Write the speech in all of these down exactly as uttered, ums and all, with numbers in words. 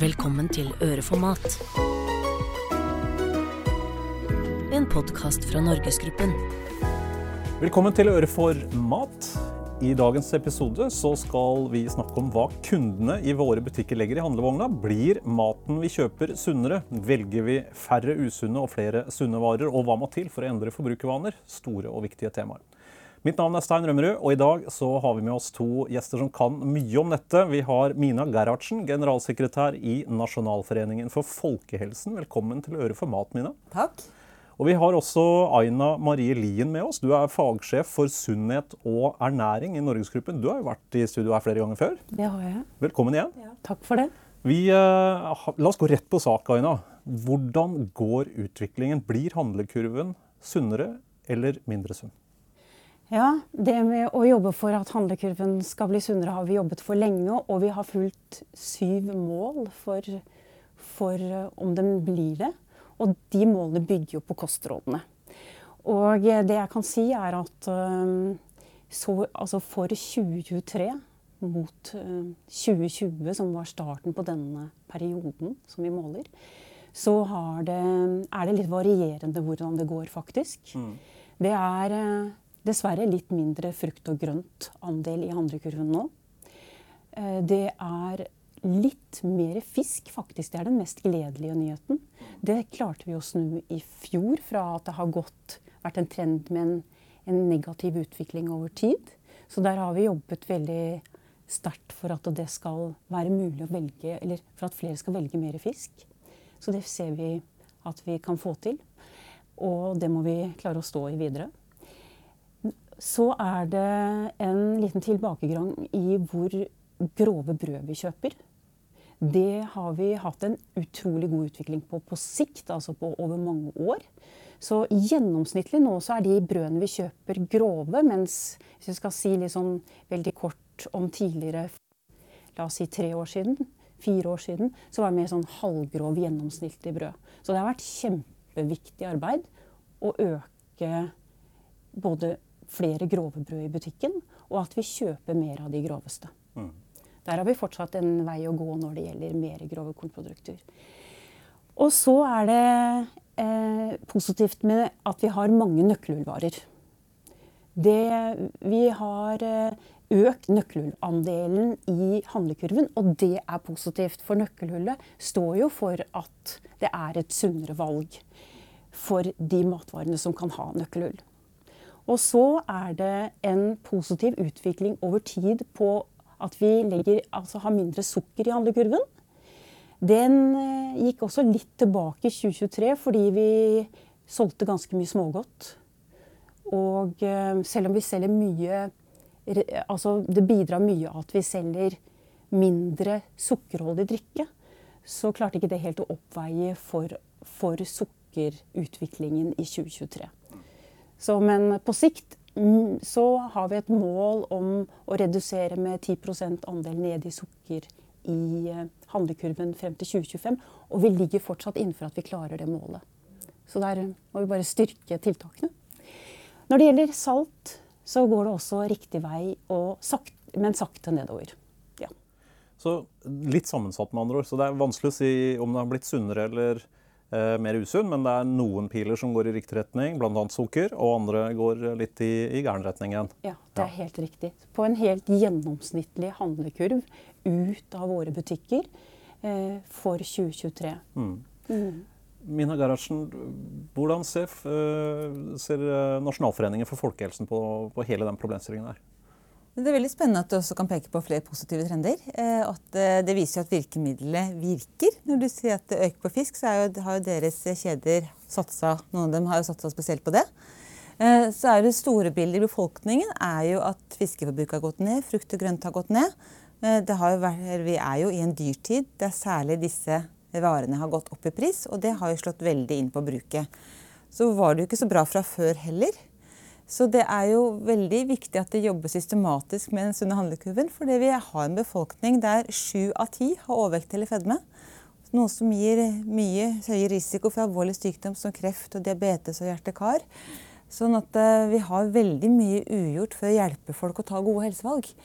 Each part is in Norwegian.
Velkommen til Øre for mat. En podcast fra Norgesgruppen. Velkommen til Øre for mat. I dagens episode så skal vi snakke om hva kundene i våre butikker legger i handlevogna. Blir maten vi kjøper sunnere? Velger vi færre usunne og flere sunne varer? Og hva må til for å endre forbrukervaner? Store og viktige temaer. Mitt navn er Stein Rømmerud, og i dag så har vi med oss to gjester som kan mye om dette. Vi har Mina Gerhardsen, generalsekretær i Nasjonalforeningen for folkehelsen. Velkommen til Øre for mat, Mina. Takk. Og vi har også Aina Marie Lien med oss. Du er fagsjef for sunnhet og ernæring i Norgesgruppen. Du har jo vært i studio her flere ganger før. Det har jeg. Velkommen igjen. Ja, takk for det. Vi, uh, la oss gå rett på sak, Aina. Hvordan går utviklingen? Blir handlekurven sunnere eller mindre sunn? Ja, det med å jobbe for at handlekurven skal bli sunnere har vi jobbet for lenge, og vi har fulgt syv mål for, for om den blir det. Og de målene bygger jo på kostrådene. Og det jeg kan si er at så, altså for tjue tjuetre mot tjue tjue, som var starten på denne perioden som vi måler, så har det, er det litt varierende hvordan det går faktisk. Mm. Det er dessverre litt mindre frukt og grønt andel i handlekurven nå. Det er litt mer fisk faktisk, det er den mest gledelige nyheten. Det klarte vi å snu i fjor fra at det har gått, vært en trend med en, en negativ utvikling over tid. Så der har vi jobbet veldig sterkt for at det skal være mulig å velge, eller for at flere skal velge mer fisk. Så det ser vi at vi kan få til, og det må vi klare å stå i videre. Så er det en liten tilbakegang i hvor grove brød vi kjøper. Det har vi hatt en utrolig god utvikling på på sikt, altså på over mange år. Så gjennomsnittlig nå så er de brødene vi kjøper grove, mens hvis vi skal si litt sånn veldig kort om tidligere, la oss si tre år siden, fire år siden, så var det mer sånn halvgrov gjennomsnittlig brød. Så det har vært kjempeviktig arbeid å øke både flere grove brød i butikken, og at vi kjøper mer av de groveste. Mm. Der har vi fortsatt en vei å gå når det gjelder mer grove kornprodukter. Og så er det eh, positivt med at vi har mange nøkkelhullvarer. Det, vi har eh, økt nøkkelhullandelen i handlekurven, og det er positivt, for nøkkelhullet står jo for at det er et sunnere valg for de matvarene som kan ha nøkkelhull. Og så er det en positiv utvikling over tid på at vi legger, altså har mindre sukker i handlekurven. Den gikk også litt tilbake i tjue tjuetre fordi vi solgte ganske mye smågodt. Og selv om vi selger mye, altså det bidrar mye at vi selger mindre sukkerholdig drikke, så klarte ikke det helt å oppveie for, for sukkerutviklingen i tjue tjuetre. Så, men på sikt så har vi et mål om å redusere med ti prosent andel ned i sukker i handlekurven frem til tjue tjuefem, og vi ligger fortsatt innenfor at vi klarer det målet. Så der må vi bare styrke tiltakene. Når det gjelder salt, så går det også riktig vei, og sakte, men sakte nedover. Ja. Så litt sammensatt med andre ord, så det er vanskelig å si om det har blitt sunnere eller Eh, mer usunn, men det er noen piler som går i riktig retning, blant annet sukker, og andre går litt i, i gæren retning igjen. Ja, det er ja. Helt riktig. På en helt gjennomsnittlig handlekurv ut av våre butikker eh, for tjue tjuetre. Mm. Mm. Mina Gerhardsen, hvordan ser, ser Nasjonalforeningen for folkehelsen på, på hele den problemstillingen her? Det er veldig spennende at du også kan peke på flere positive trender. At det viser at virkemidlet virker. Når du sier at det øker på fisk, så er jo, har jo deres kjeder satset, noen av dem har jo satset spesielt på det. Så er det store bildet i befolkningen er jo at fiskeforbruket har gått ned, frukt og grønt har gått ned. Det har jo vært, vi er jo i en dyrtid der særlig disse varene har gått opp i pris, og det har jo slått veldig inn på bruket. Så var det jo ikke så bra fra før heller. Så det er jo veldig viktig at det jobber systematisk med den sunne handlekurven, fordi vi har en befolkning der sju av ti har overvekt eller fedme. Noe som gir mye høyere risiko for alvorlig sykdom som kreft og diabetes og hjerte-kar. Sånn at vi har veldig mye ugjort for å hjelpe folk å ta gode helsevalg.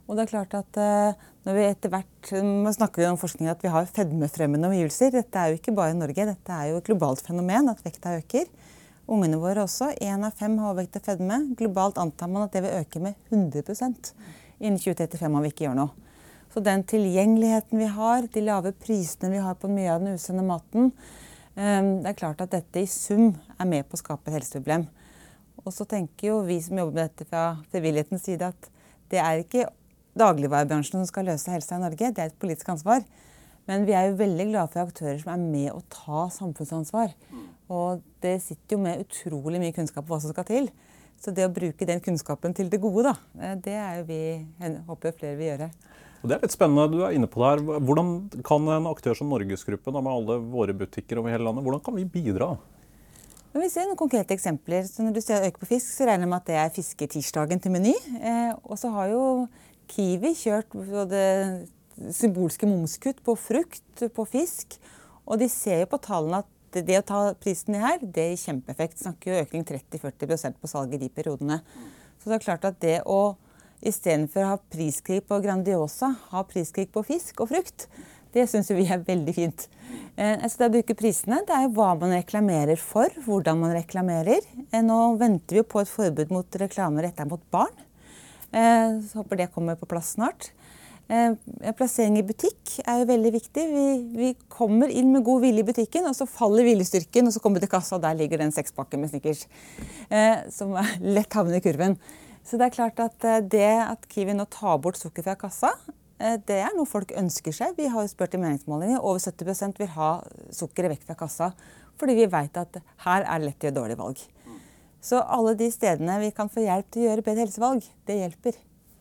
Og det er klart at uh, når vi etter hvert um, snakker om forskning at vi har fedmefremmende omgivelser, dette er jo ikke bare i Norge, dette er jo et globalt fenomen at vekta øker. Ungene våre også, en av fem har overvekt og fedme. Globalt antar man at det vil øke med hundre prosent innen tjue trettifem om vi ikke gjør noe. Så den tilgjengeligheten vi har, de lave prisene vi har på mye av den usunne maten, um, det er klart at dette i sum er med på å skape et helseproblem. Og så tenker jo vi som jobber med dette fra frivillighetens side at det er ikke dagligvarebransjen som skal løse helsa i Norge, det er et politisk ansvar. Men vi er jo veldig glade for aktører som er med å ta samfunnsansvar. Og det sitter jo med utrolig mye kunnskap på hva som skal til. Så det å bruke den kunnskapen til det gode, da, det er jo vi håper flere vil gjøre. Og det er litt spennende, du er inne på det her. Hvordan kan en aktør som Norgesgruppen, med alle våre butikker over hele landet, hvordan kan vi bidra? Når vi ser noen konkrete eksempler, så når du ser øke på fisk, så regner jeg med at det er fisketirsdagen til Meny. Eh, og så har jo Kiwi kjørt både symbolske momskutt på frukt, på fisk. Og de ser jo på tallene at det, det å ta prisen ned her, det gir kjempeeffekt. Snakker jo økning tretti til førti prosent på salget i de periodene. Så det er klart at det å i stedet for å ha priskrig på Grandiosa, ha priskrig på fisk og frukt, det synes vi er veldig fint. Eh, så det å bruke prisene, det er jo hva man reklamerer for, hvordan man reklamerer. Eh, nå venter vi jo på et forbud mot reklame rettet mot barn. Eh, så håper det kommer på plass snart. Eh, plassering i butikk er jo veldig viktig. Vi, vi kommer inn med god vilje i butikken, og så faller viljestyrken, og så kommer vi til kassa, og der ligger den sekspakken med Snickers, eh, som er lett havner i kurven. Så det er klart at det at Kiwi nå tar bort sukker fra kassa, det er noe folk ønsker seg. Vi har jo spurt i meningsmålinger, over sytti prosent vil ha sukkeret vekk fra kassa, fordi vi vet at her er det lett å gjøre dårlige valg. Så alle de stedene vi kan få hjelp til å gjøre bedre helsevalg, det hjelper.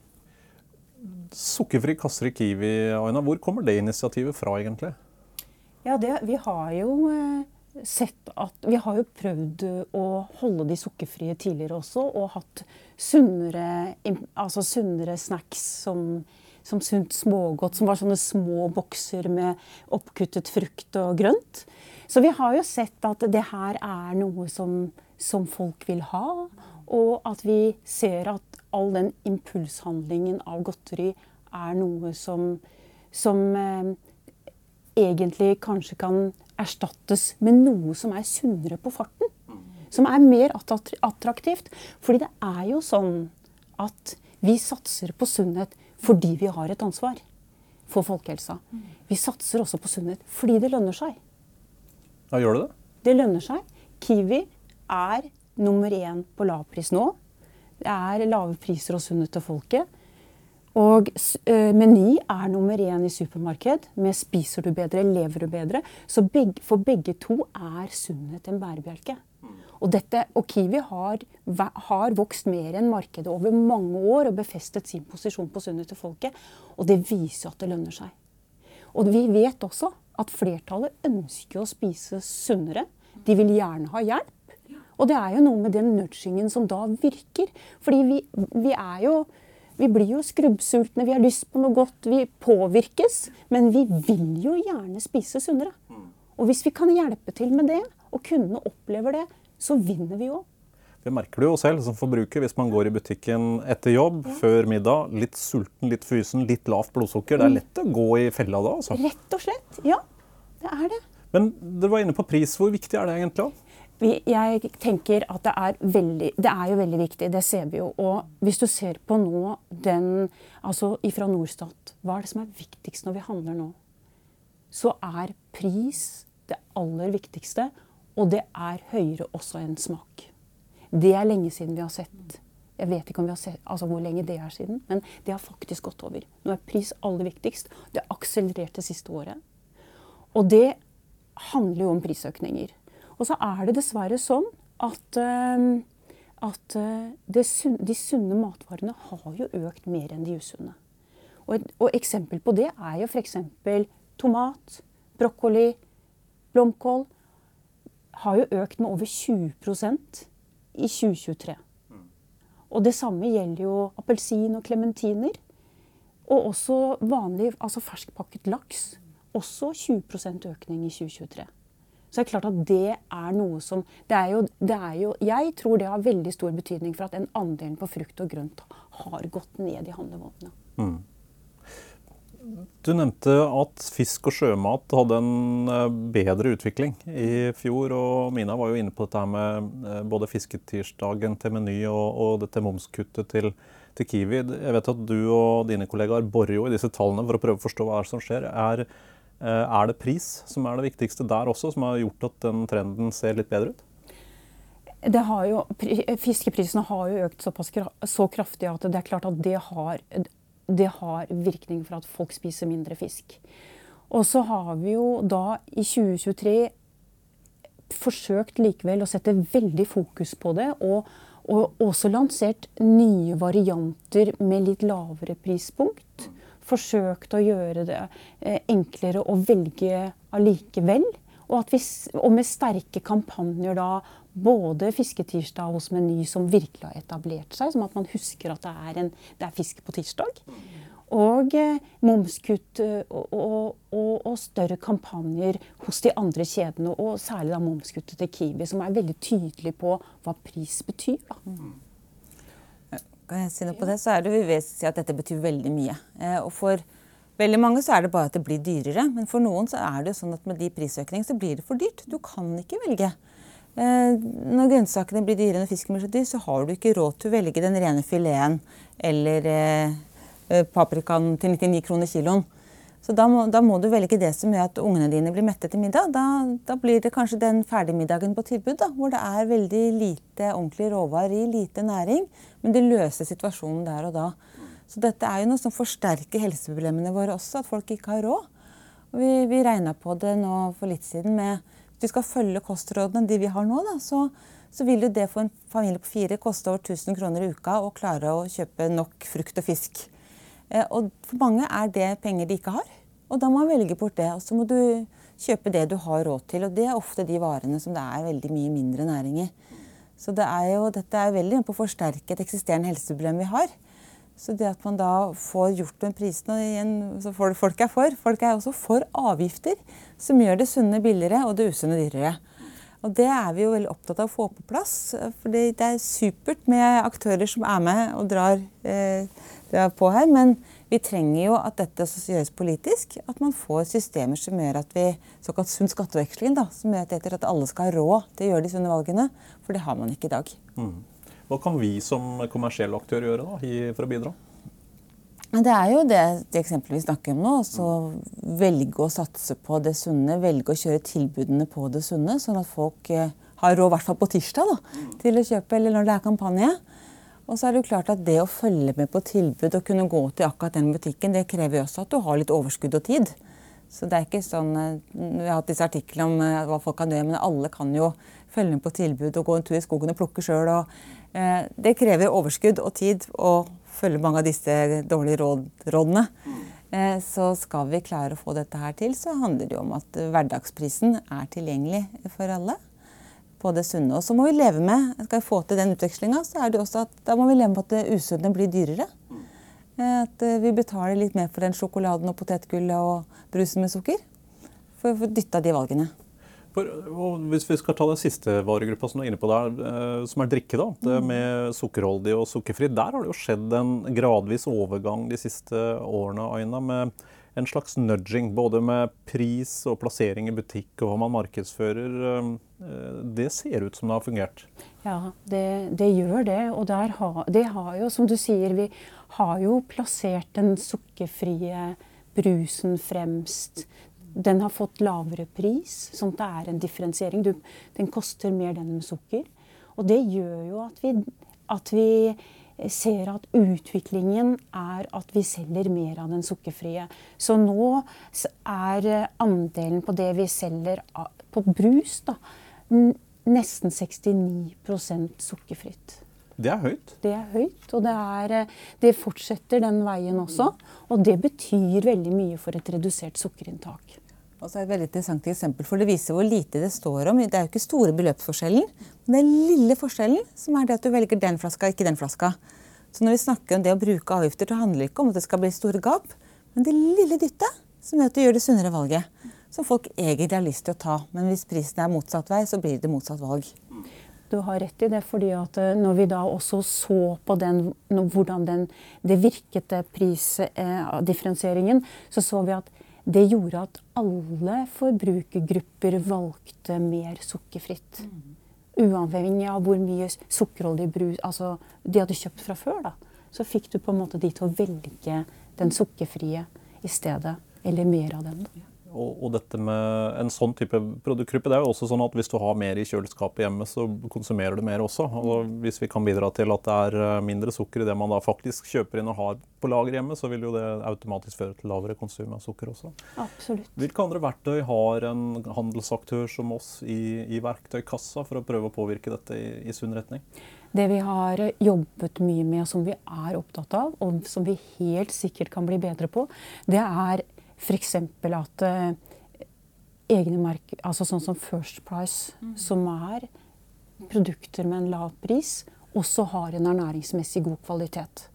Sukkerfri kasser i Kiwi, Aina, hvor kommer det initiativet fra egentlig? Ja, det, vi har jo sett at vi har jo prøvd å holde de sukkerfrie tidligere også, og hatt sunnere, altså sunnere snacks som, som sunt smågodt, som var sånne små bokser med oppkuttet frukt og grønt. Så vi har jo sett at det her er noe som, som folk vil ha, og at vi ser at all den impulshandlingen av godteri er noe som, som eh, egentlig kanskje kan erstattes med noe som er sunnere på farten. Som er mer attraktivt. Fordi det er jo sånn at vi satser på sunnhet fordi vi har et ansvar for folkehelsa. Vi satser også på sunnhet fordi det lønner seg. Ja, gjør det det? Det lønner seg. Kiwi er nummer én på lavpris nå. Det er lave priser og sunnhet til folket. Og uh, Meny er nummer én i supermarked, med spiser du bedre, lever du bedre. Så begge, for begge to er sunnhet en bærebjelke. Og, dette, og Kiwi har, har vokst mer enn markedet over mange år og befestet sin posisjon på sunnhet til folket. Og det viser at det lønner seg. Og vi vet også at flertallet ønsker å spise sunnere. De vil gjerne ha hjelp. Og det er jo noe med den nudgingen som da virker. Fordi vi, vi er jo... Vi blir jo skrubbsultne, vi har lyst på noe godt, vi påvirkes, men vi vil jo gjerne spise sunnere. Og hvis vi kan hjelpe til med det, og kundene opplever det, så vinner vi jo. Det merker du jo selv som forbruker hvis man går i butikken etter jobb, ja. Før middag, litt sulten, litt fysen, litt lavt blodsukker. Det er lett å gå i fella da, altså. Rett og slett, ja, det er det. Men du var inne på pris, hvor viktig er det egentlig da? Jeg tenker at det er, veldig, det er jo veldig viktig, det ser vi jo. Og hvis du ser på nå, den, altså ifra Norstat, hva er det som er viktigst når vi handler nå? Så er pris det aller viktigste, og det er høyere også enn smak. Det er lenge siden vi har sett. Jeg vet ikke om vi har sett, altså hvor lenge det er siden, men det har faktisk gått over. Nå er pris aller viktigst. Det har akselerert det siste året. Og det handler jo om prisøkninger. Og så er det dessverre sånn at, uh, at uh, det sunn, de sunne matvarene har jo økt mer enn de usunne. Og et og eksempel på det er jo for eksempel tomat, brokkoli, blomkål har jo økt med over tjue prosent i tjue tjuetre. Og det samme gjelder jo appelsin og klementiner. Og også vanlig, altså ferskpakket laks, også tjue prosent økning i tjue tjuetre. Så det er klart at det er noe som det er jo, det er jo, Jeg tror det har veldig stor betydning for at den andelen på frukt og grønt har gått ned i handlevognene. Mm. Du nevnte at fisk og sjømat hadde en bedre utvikling i fjor, og Mina var jo inne på dette her med både fisketirsdagen til Meny og, og dette momskuttet til, til Kiwi. Jeg vet at du og dine kollegaer borer jo i disse tallene for å prøve å forstå hva som skjer. Er, er det pris som er det viktigste der også, som har gjort at den trenden ser litt bedre ut? Det har jo, fiskeprisene har jo økt såpass, så kraftig at det er klart at det har... det har virkning for at folk spiser mindre fisk. Og så har vi jo da i tjue tjuetre forsøkt likevel å sette veldig fokus på det, og, og også lansert nye varianter med litt lavere prispunkt. Forsøkt å gjøre det enklere å velge allikevel, og, at vi, og med sterke kampanjer da, både fisketirsdag hos Meny som virkelig har etablert seg, som at man husker at det er, en, det er fisk på tirsdag, og eh, momskutt og, og, og, og større kampanjer hos de andre kjedene, og særlig da momskuttet til Kiwi, som er veldig tydelig på hva pris betyr. Da. Mm. Kan jeg si noe på det, så er det vi vet si at dette betyr veldig mye. Eh, og for veldig mange så er det bare at det blir dyrere, men for noen så er det jo sånn at med de prisøkningene så blir det for dyrt. Du kan ikke velge. Når grønnsakene blir dyrere enn fisken blir så dyr, så har du ikke råd til å velge den rene fileten eller eh, paprikaen til nittini kroner kiloen. Så da må, da må du velge det som gjør at ungene dine blir mettet til middag. Da, da blir det kanskje den ferdigmiddagen på tilbud, da, hvor det er veldig lite ordentlig råvarer i, lite næring, men det løser situasjonen der og da. Så dette er jo noe som forsterker helseproblemene våre også, at folk ikke har råd. Og vi, vi regnet på det nå for litt siden med hvis vi skal følge kostrådene de vi har nå, da, så, så vil jo det for en familie på fire koste over tusen kroner i uka å klare å kjøpe nok frukt og fisk. Eh, og for mange er det penger de ikke har, og da må man velge bort det. Og så må du kjøpe det du har råd til, og det er ofte de varene som det er veldig mye mindre næring i. Så det er jo, dette er veldig på å forsterke et eksisterende helseproblem vi har. Så det at man da får gjort med prisene igjen, så folk er for, folk er også for avgifter som gjør det sunne billigere og det usunne dyrere. Og det er vi jo veldig opptatt av å få på plass, for det er supert med aktører som er med og drar eh, på her, men vi trenger jo at dette gjøres politisk, at man får systemer som gjør at vi, såkalt sunn skatteveksling da, som gjør at, at alle skal ha råd til å gjøre de sunne valgene, for det har man ikke i dag. Mm. Hva kan vi som kommersiell aktør gjøre da, for å bidra? Det er jo det, det eksempelet vi snakker om nå, så velge å satse på det sunne, velge å kjøre tilbudene på det sunne, sånn at folk eh, har råd, i hvert fall på tirsdag, da, til å kjøpe, eller når det er kampanje. Og så er det jo klart at det å følge med på tilbud og kunne gå til akkurat den butikken, det krever jo også at du har litt overskudd og tid. Så det er ikke sånn, vi har hatt disse artiklene om eh, hva folk kan gjøre, men alle kan jo følge med på tilbud og gå en tur i skogen og plukke selv. Og, eh, det krever overskudd og tid å følge mange av disse dårlige råd, rådene. Eh, så skal vi klare å få dette her til, så handler det jo om at hverdagsprisen er tilgjengelig for alle på det sunne. Og så må vi leve med, skal vi få til den utvekslingen, så er det også at da må vi leve med at det usunne blir dyrere. Eh, at vi betaler litt mer for den sjokoladen og potetgullet og brusen med sukker, for å dytte de valgene. For, og hvis vi skal ta den siste varegruppa som du er inne på der, eh, som er drikke da, det med sukkerholdig og sukkerfri, der har det jo skjedd en gradvis overgang de siste årene, Aina, med en slags nudging, både med pris og plassering i butikk og hva man markedsfører. Eh, det ser ut som det har fungert. Ja, det, det gjør det, og der har, det har jo, som du sier, vi har jo plassert den sukkerfrie brusen fremst. Den har fått lavere pris, sånn at det er en differensiering. Du, den koster mer den med sukker. Og det gjør jo at vi, at vi ser at utviklingen er at vi selger mer av den sukkerfrie. Så nå er andelen på det vi selger på brus da, nesten sekstini prosent sukkerfritt. Det er høyt. Det er høyt, og det, er, det fortsetter den veien også. Og det betyr veldig mye for et redusert sukkerinntak. Og så er det et veldig interessant eksempel, for det viser hvor lite det står om. Det er jo ikke store beløpsforskjellen, men det er lille forskjellen som er det at du velger den flaska, ikke den flaska. Så når vi snakker om det å bruke avgifter, så handler det ikke om at det skal bli store gap, men det lille dyttet som gjør at du gjør det sunnere valget. som folk egentlig har lyst til å ta. Men hvis prisen er motsatt vei, så blir det motsatt valg. Du har rett i det, fordi at når vi da også så på den, hvordan den, det virket prisdifferensieringen, så så vi at det gjorde at alle forbrukergrupper valgte mer sukkerfritt. Uavhengig av hvor mye sukkerholdig brus altså, de hadde kjøpt fra før. Da. Så fikk du på en måte de til å velge den sukkerfrie i stedet, eller mer av den. Da. Og, og dette med en sånn type produktgruppe, det er jo også sånn at hvis du har mer i kjøleskapet hjemme, så konsumerer du mer også. Og hvis vi kan bidra til at det er mindre sukker i det man da faktisk kjøper inn og har på lager hjemme, så vil jo det automatisk føre til lavere konsum av sukker også. Absolutt. Hvilke andre verktøy har en handelsaktør som oss i, i verktøykassa for å prøve å påvirke dette i, i sunn retning? Det vi har jobbet mye med, som vi er opptatt av, og som vi helt sikkert kan bli bedre på, det er for eksempel at uh, egne merker, altså sånn som First Price, mm. som er produkter med en lav pris, også har en ernæringsmessig god kvalitet.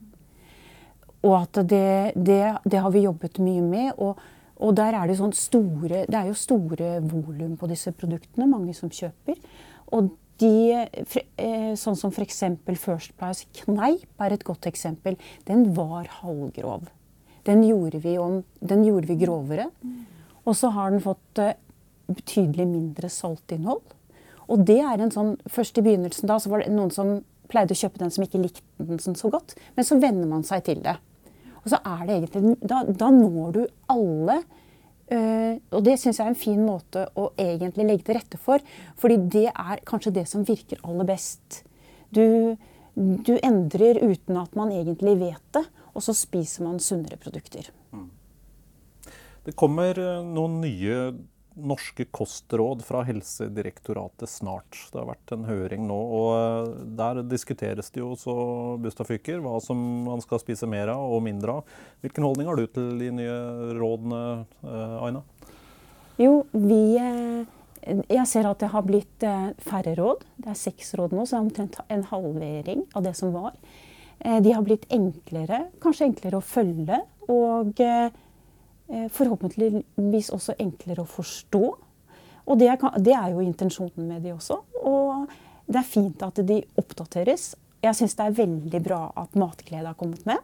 Og at det, det, det har vi jobbet mye med, og, og der er det, sånn store, det er jo store volum på disse produktene, mange som kjøper. Og de, sånn som for eksempel First Price Kneip er et godt eksempel, den var halvgrov. Den gjorde vi, om, den gjorde vi grovere, og så har den fått uh, betydelig mindre saltinnhold. Og det er en sånn, først i begynnelsen da, så var det noen som pleide å kjøpe den som ikke likte den så godt, men så venner man seg til det. Og så er det egentlig, da, da når du alle, uh, og det synes jeg er en fin måte å egentlig legge til rette for, fordi det er kanskje det som virker aller best. Du, du endrer uten at man egentlig vet det, og så spiser man sunnere produkter. Mm. Det kommer noen nye norske kostråd fra Helsedirektoratet snart. Det har vært en høring nå, og der diskuteres det jo så bustafyker hva som man skal spise mer av og mindre av. Hvilken holdning har du til de nye rådene, Aina? Jo, vi... Jeg ser at det har blitt færre råd. Det er seks råd nå, så det er omtrent en halvering av det som var. De har blitt enklere, kanskje enklere å følge, og forhåpentligvis også enklere å forstå. Og det er, det er jo intensjonen med de også. Og det er fint at de oppdateres. Jeg synes det er veldig bra at matglede har kommet med.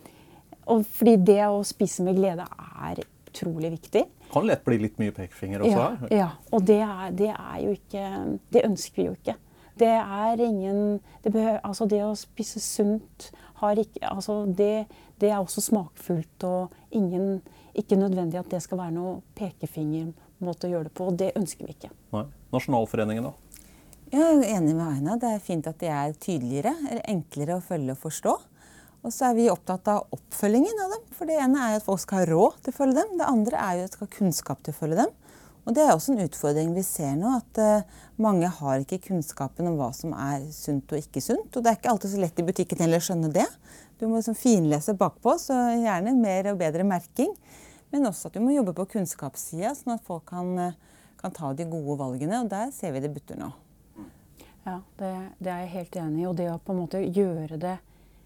Og fordi det å spise med glede er utrolig viktig. Kan lett bli litt mye pekefinger også her. Ja, ja. Og det er, det er jo ikke, det ønsker vi jo ikke. Det er ingen, det, behøver, altså det å spise sunt har ikke, altså det, det er også smakfullt, og ingen, ikke nødvendig at det skal være noe pekefingermåte å gjøre det på, og det ønsker vi ikke. Nei. Nasjonalforeningen da? Jeg er enig med Aina. Det er fint at de er tydeligere, eller enklere å følge og forstå. Og så er vi opptatt av oppfølgingen av dem, for det ene er jo at folk skal ha råd til å følge dem, det andre er jo at de skal ha kunnskap til å følge dem. Og det er også en utfordring vi ser nå, at uh, mange har ikke kunnskapen om hva som er sunt og ikke sunt. Og det er ikke alltid så lett i butikken heller å skjønne det. Du må liksom finlese bakpå, så gjerne mer og bedre merking. Men også at du må jobbe på kunnskapssida, sånn at folk kan, uh, kan ta de gode valgene. Og der ser vi det butter nå. Ja, det, det er jeg helt enig i. Og det å på en måte gjøre det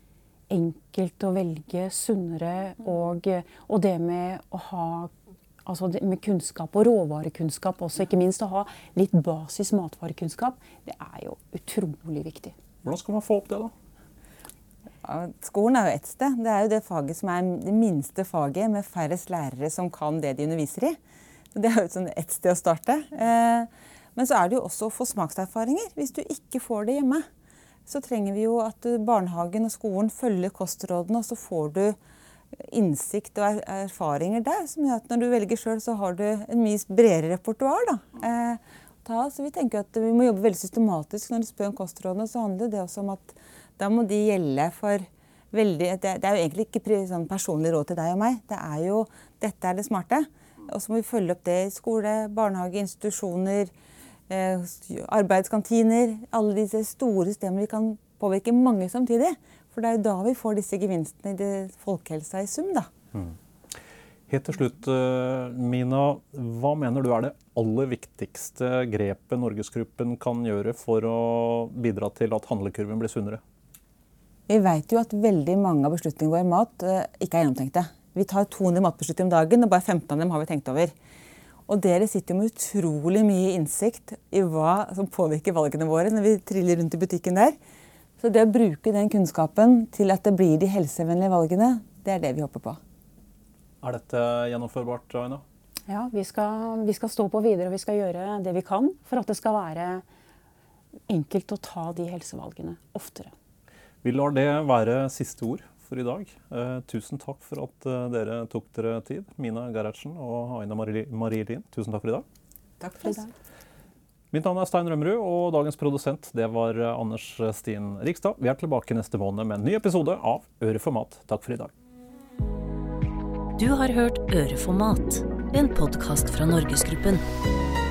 enkelt å velge sunnere, og, og det med å ha altså det med kunnskap og råvarekunnskap også, ikke minst å ha litt basis matvarekunnskap, det er jo utrolig viktig. Hvordan skal man få opp det da? Ja, skolen er jo et sted. Det er jo det faget som er det minste faget med færrest lærere som kan det de underviser i. Så det er jo et, sånn et sted å starte. Eh, men så er det jo også å få smakserfaringer. Hvis du ikke får det hjemme, så trenger vi jo at barnehagen og skolen følger kostrådene, og så får du innsikt og erfaringer der, som gjør at når du velger selv, så har du en mye bredere repertoar. Da. Eh, ta, så vi tenker at vi må jobbe veldig systematisk når du spør om kostrådene, så handler det også om at da må de gjelde for veldig, det, det er jo egentlig ikke sånn personlig råd til deg og meg, det er jo, dette er det smarte. Og så må vi følge opp det i skole, barnehage, institusjoner, eh, arbeidskantiner, alle disse store systemene vi kan påvirke mange samtidig. For det er jo da vi får disse gevinstene i det folkehelsa i sum, da. Mm. Helt til slutt, Mina, hva mener du er det aller viktigste grepet Norgesgruppen kan gjøre for å bidra til at handlekurven blir sunnere? Vi vet jo at veldig mange av beslutningene våre mat ikke er gjennomtenkte. Vi tar to hundre matbeslutninger om dagen, og bare femten av dem har vi tenkt over. Og dere sitter jo med utrolig mye innsikt i hva som påvirker valgene våre når vi triller rundt i butikken der. Så det å bruke den kunnskapen til at det blir de helsevennlige valgene, det er det vi håper på. Er dette gjennomførbart, Aina? Ja, vi skal, vi skal stå på videre, og vi skal gjøre det vi kan for at det skal være enkelt å ta de helsevalgene oftere. Vi lar det være siste ord for i dag. Eh, tusen takk for at eh, dere tok dere tid. Mina Gerhardsen og Aina Marie, Marie Lien, tusen takk for i dag. Takk for i dag. Mitt navn er Stein Rømmerud, og dagens produsent det var Anders Stien Rikstad. Vi er tilbake neste måned med en ny episode av Øre for mat. Takk for i dag. Du har hørt Øre for mat, en podcast fra Norgesgruppen.